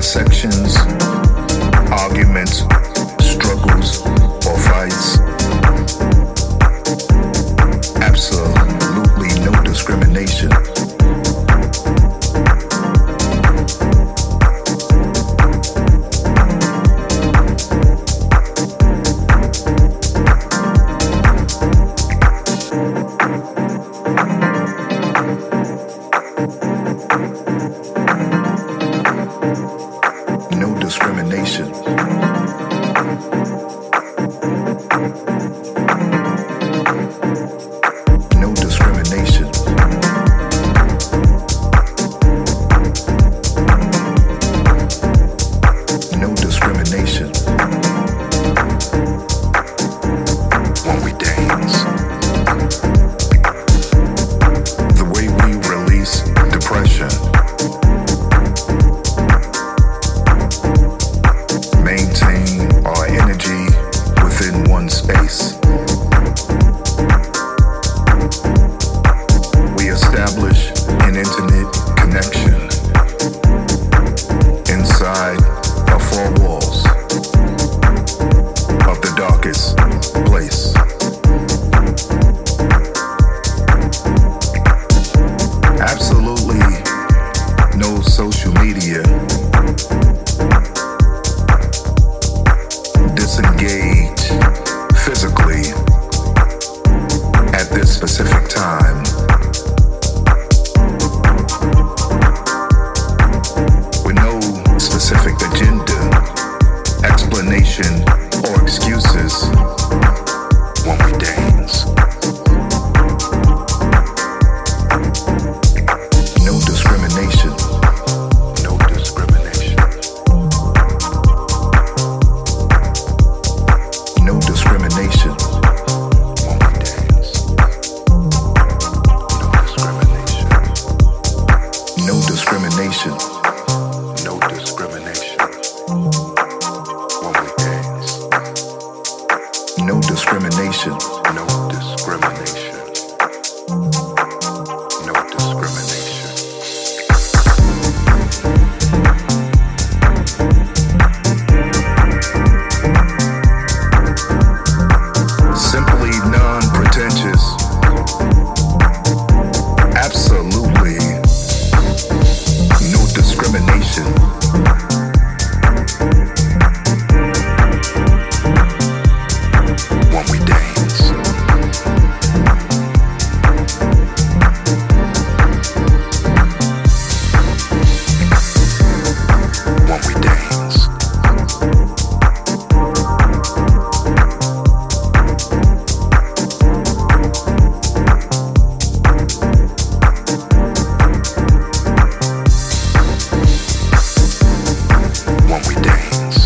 dissections, arguments, struggles, or fights. Absolutely no discrimination. No discrimination. No discrimination. No discrimination. When we dance, the way we release depression, maintain our energy within one space. We establish an intimate connection inside our four walls of the darkest place. Absolutely no social media. Disengage physically at this specific time. With no specific agenda, explanation, or excuses when we dance. No discrimination. No discrimination. No discrimination when we dance. No discrimination. No discrimination. No discrimination when we dance. No discrimination. No discrimination. No discrimination. Simply non-pretentious. Absolutely no discrimination. When we dance. When we dance. When we dance.